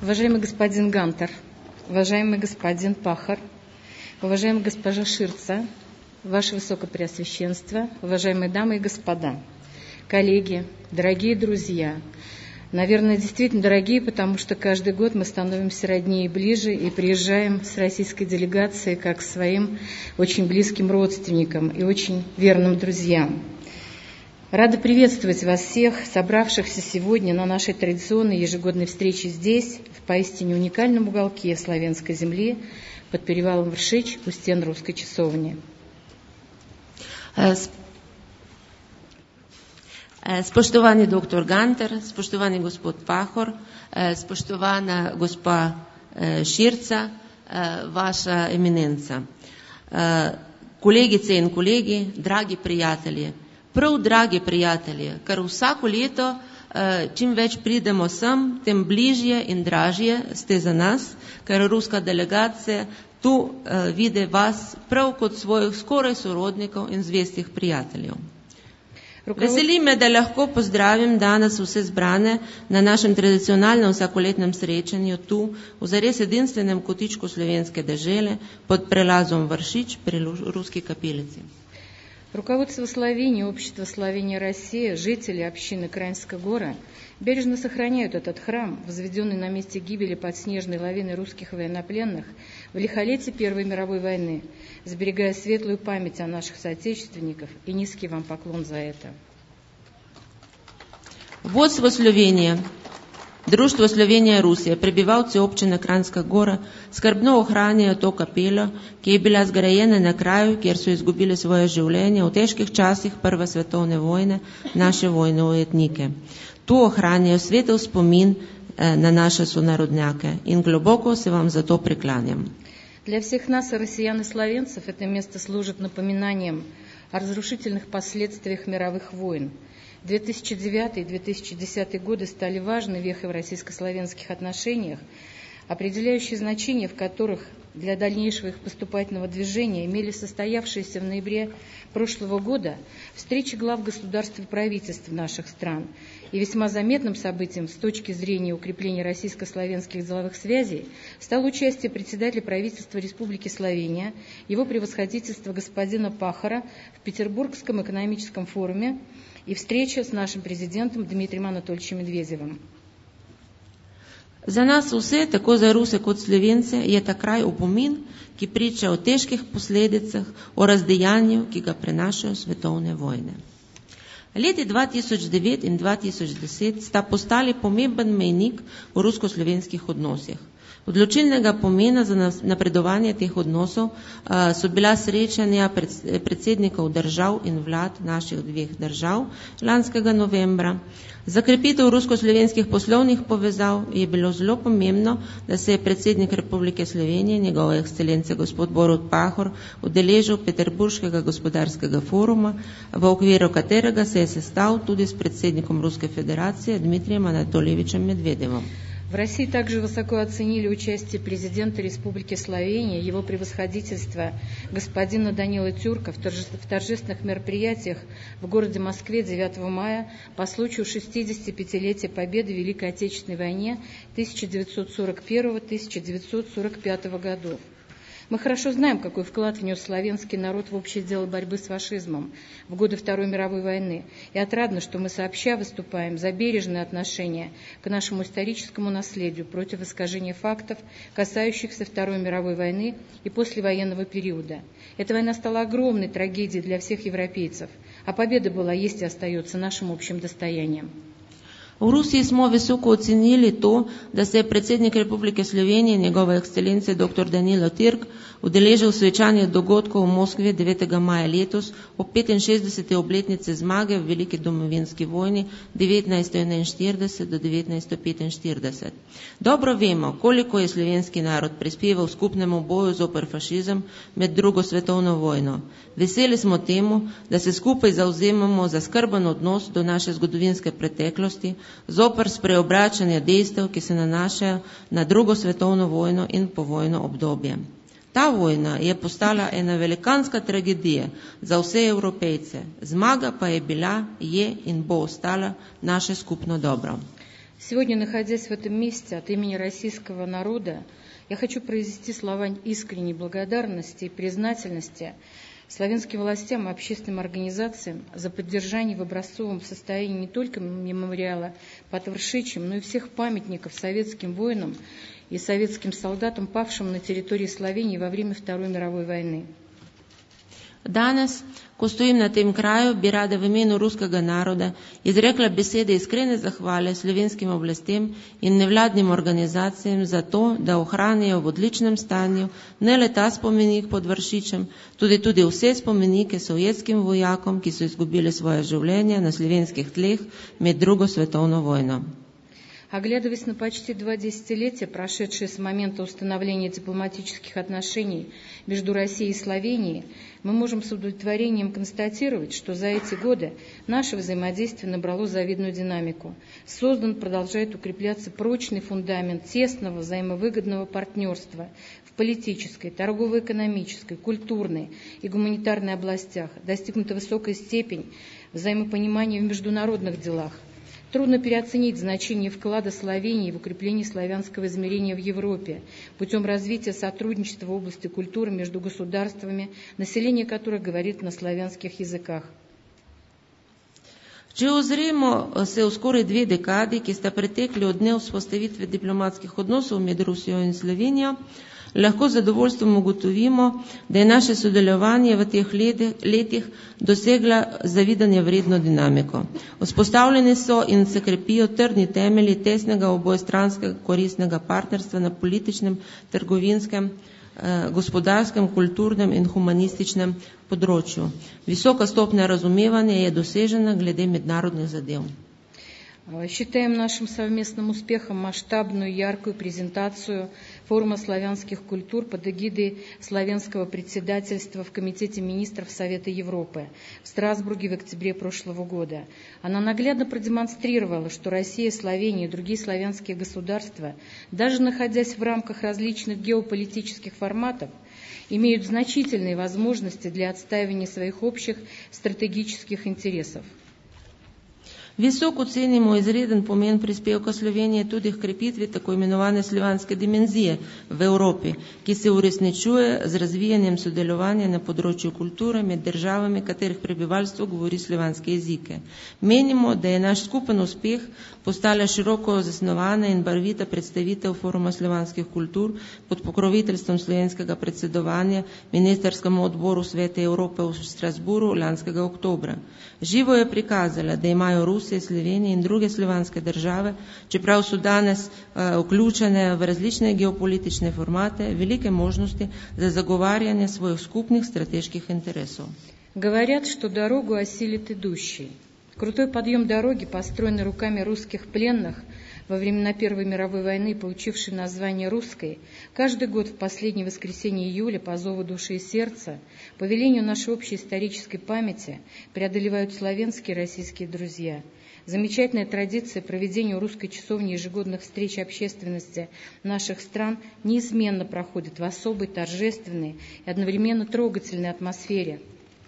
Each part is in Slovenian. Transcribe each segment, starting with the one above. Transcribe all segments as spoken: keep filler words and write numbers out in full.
Уважаемый господин Гантер, уважаемый господин Пахар, уважаемая госпожа Ширца, Ваше Высокопреосвященство, уважаемые дамы и господа, коллеги, дорогие друзья, наверное, действительно дорогие, потому что каждый год мы становимся роднее и ближе и приезжаем с российской делегацией как к своим очень близким родственникам и очень верным друзьям. Рада приветствовать вас всех, собравшихся сегодня на нашей традиционной ежегодной встрече здесь, в поистине уникальном уголке славянской земли, под перевалом Вршич, у стен русской часовни. Spoštovani doktor Ganter, spoštovani gospod Pahor, spoštovana gospa Širca, vaša eminenca, kolegice in kolegi, dragi prijatelji, prav dragi prijatelji, ker vsako leto čim več pridemo sem, tem bližje in dražje ste za nas, ker ruska delegacija tu vidi vas prav kot svojih skoraj sorodnikov in zvestih prijateljev. Veseli me, da lahko pozdravim danes vse zbrane na našem tradicionalnem vsakoletnem srečanju tu, v zares edinstvenem kotičku slovenske dežele, pod prelazom Vršič pri Ruski kapelici. Руководство Словении, Общество Словения Россия, жители общины Краньская гора бережно сохраняют этот храм, возведенный на месте гибели под снежной лавиной русских военнопленных в лихолетие Первой мировой войны, сберегая светлую память о наших соотечественников, и низкий вам поклон за это. Vodstvo Slovenije, Društvo Slovenija Rusija, prebivalci občine Kranjska Gora skrbno ohranjajo to kapelo, ki je bila zgrajena na kraju, kjer so izgubili svoje življenje v težkih časih Prve svetovne vojne naše vojne ujetnike. Tu ohranjajo svetel spomin na naše sonarodnjake in globoko se vam za to priklanjam. Для всех нас, россиян и словенцев, это место служит напоминанием о разрушительных последствиях мировых войн. две тысячи девятый — две тысячи десятый годы стали важной вехой в российско-славянских отношениях, определяющие значение в которых для дальнейшего их поступательного движения имели состоявшиеся в ноябре прошлого года встречи глав государств и правительств наших стран. И весьма заметным событием с точки зрения укрепления российско-славянских деловых связей стало участие председателя правительства Республики Словения, его превосходительства господина Пахара в Петербургском экономическом форуме и встреча с нашим президентом Дмитрием Анатольевичем Медведевым. Za nas vse, tako za Ruse kot Slovence, je ta kraj opomin, ki priča o težkih posledicah, o razdejanju, ki ga prenašajo svetovne vojne. Leti dva tisoč devet in dva tisoč deset sta postali pomemben mejnik v rusko-slovenskih odnosih. Odločilnega pomena za napredovanje teh odnosov so bila srečanja predsednikov držav in vlad naših dveh držav lanskega novembra. Za krepitev rusko-slovenskih poslovnih povezav je bilo zelo pomembno, da se je predsednik Republike Slovenije, njegova ekscelenca gospod Borut Pahor, udeležil Peterburškega gospodarskega foruma, v okviru katerega se je sestal tudi s predsednikom Ruske federacije Dmitrijem Anatoljevičem Medvedevom. В России также высоко оценили участие президента Республики Словения, его превосходительства господина Данила Тюрка в торжественных мероприятиях в городе Москве девятого мая по случаю шестидесятипятилетия победы в Великой Отечественной войне тысяча девятьсот сорок первого — тысяча девятьсот сорок пятого годов. Мы хорошо знаем, какой вклад внес славянский народ в общее дело борьбы с фашизмом в годы Второй мировой войны. И отрадно, что мы сообща выступаем за бережное отношение к нашему историческому наследию против искажения фактов, касающихся Второй мировой войны и послевоенного периода. Эта война стала огромной трагедией для всех европейцев, а победа была, есть и остается нашим общим достоянием. V Rusiji smo visoko ocenili to, da se je predsednik Republike Slovenije, njegova ekscelencija dr. Danilo Türk, udeležil svečanih dogodkov v Moskvi devetega maja letos ob petinšestdeseti obletnici zmage v veliki domovinski vojni devetnajststo enainštirideset do devetnajststo petinštirideset. Dobro vemo, koliko je slovenski narod prispeval skupnemu boju zoper fašizem med drugo svetovno vojno. Veseli smo temu, da se skupaj zauzemamo za skrben odnos do naše zgodovinske preteklosti, zoper spreobračanje dejstev, ki se nanašajo na drugo svetovno vojno in povojno obdobje. Ta vojna je postala ena velikanska tragedija za vse Evropejce. Zmaga pa je bila, je in bo ostala naše skupno dobro. Сегодня, находясь в этом месте от имени российского народа, я хочу произнести слова искренней благодарности и признательности славянским властям и общественным организациям за поддержание в образцовом состоянии не только мемориала под Вршичем, но и всех памятников советским воинам и советским солдатам, павшим на территории Словении во время Второй мировой войны. Danes, ko stojim na tem kraju, bi rada v imenu ruskega naroda izrekla besede iskrene zahvale slovenskim oblastem in nevladnim organizacijam za to, da ohranijo v odličnem stanju ne le ta spomenik pod Vršičem, tudi tudi vse spomenike sovjetskim vojakom, ki so izgubili svoje življenje na slovenskih tleh med drugo svetovno vojno. Оглядываясь на почти два десятилетия, прошедшие с момента установления дипломатических отношений между Россией и Словенией, мы можем с удовлетворением констатировать, что за эти годы наше взаимодействие набрало завидную динамику. Создан, продолжает укрепляться прочный фундамент тесного взаимовыгодного партнерства в политической, торгово-экономической, культурной и гуманитарной областях. Достигнута высокая степень взаимопонимания в международных делах. Трудно переоценить значение вклада Словении в укрепление славянского измерения в Европе путем развития сотрудничества в области культуры между государствами, население которых говорит на славянских языках. Če ozremo se v skoraj dve dekadi, ki sta pretekli od dne vzpostavitve diplomatskih odnosov med Rusijo in Slovenijo, lahko z zadovoljstvom ugotovimo, da je naše sodelovanje v teh letih dosegla zavidanje vredno dinamiko. Vzpostavljeni so in se krepijo trdni temelji tesnega obojestranskega koristnega partnerstva na političnem, trgovinskem, gospodarskem, kulturnem in humanističnem področju. Visoka stopnja razumevanja je dosežena glede mednarodnih zadev. Считаем нашим совместным успехом масштабную яркую презентацию форума славянских культур под эгидой славянского председательства в Комитете министров Совета Европы в Страсбурге в октябре прошлого года. Она наглядно продемонстрировала, что Россия, Словения и другие славянские государства, даже находясь в рамках различных геополитических форматов, имеют значительные возможности для отстаивания своих общих стратегических интересов. Visoko cenimo izreden pomen prispevka Slovenije tudi k krepitvi tako imenovane slovanske dimenzije v Evropi, ki se uresničuje z razvijanjem sodelovanja na področju kulture med državami, katerih prebivalstvo govori slovanske jezike. Menimo, da je naš skupen uspeh postala široko zasnovana in barvita predstavitev foruma slovanskih kultur pod pokroviteljstvom slovenskega predsedovanja ministerskemu odboru Sveta Evrope v Strasburu lanskega oktobra. Živo je prikazala, da imajo Rusija, Slovenija in druge slovanske države, čeprav so danes uh, vključene v različne geopolitične formate, velike možnosti za zagovarjanje svojih skupnih strateških interesov. Говорят, что дорогу осилит идущий. Крутой подъем дороги, построенный руками русских пленных во времена Первой мировой войны, получивший название «Русской», каждый год в последнее воскресенье июля по зову души и сердца, по велению нашей общей исторической памяти, преодолевают славянские и российские друзья. Замечательная традиция проведения у русской часовни ежегодных встреч общественности наших стран неизменно проходит в особой, торжественной и одновременно трогательной атмосфере.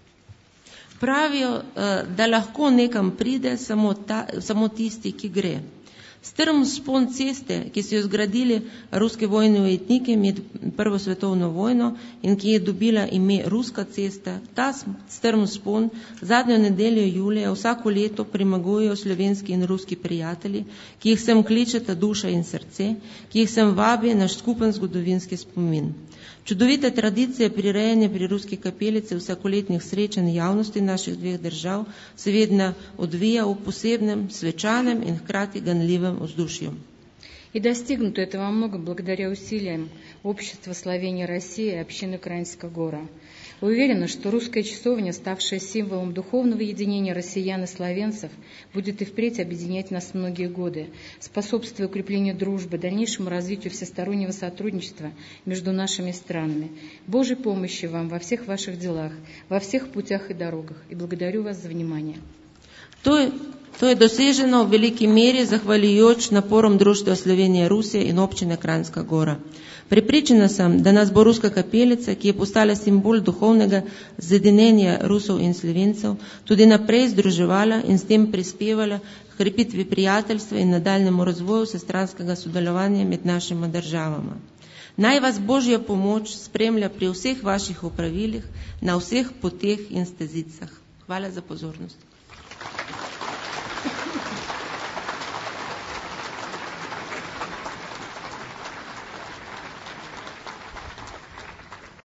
Pravijo, da lahko nekam pride samo, ta, samo tisti, ki gre. Strm vzpon ceste, ki so jo zgradili ruske vojne ujetniki med Prvo svetovno vojno in ki je dobila ime Ruska cesta, ta strm vzpon zadnjo nedeljo julija vsako leto premagujejo slovenski in ruski prijatelji, ki jih sem kličeta duša in srce, ki jih sem vabi naš skupen zgodovinski spomin. Čudovite tradicije prirejanja pri ruski kapelici vsakoletnih srečanj javnosti naših dveh držav se vedno odvija v posebnem, svečanem in hkrati ganljivem vzdušju. И достигнуто это во многом благодаря усилиям общества Словения России и общины Украинского гора. Уверена, что русская часовня, ставшая символом духовного единения россиян и словенцев, будет и впредь объединять нас многие годы, способствуя укреплению дружбы, дальнейшему развитию всестороннего сотрудничества между нашими странами. Божьей помощи вам во всех ваших делах, во всех путях и дорогах. И благодарю вас за внимание. То To je doseženo v veliki meri zahvaljujoč naporom Društva Slovenije Rusije in občine Kranjska Gora. Prepričana sem, da nas bo Ruska kapelica, ki je postala simbol duhovnega zedinjenja Rusov in Slovencev, tudi naprej združevala in s tem prispevala k krepitvi prijateljstva in nadaljnjemu razvoju vsestranskega sodelovanja med našima državama. Naj vas Božja pomoč spremlja pri vseh vaših opravilih, na vseh poteh in stezicah. Hvala za pozornost.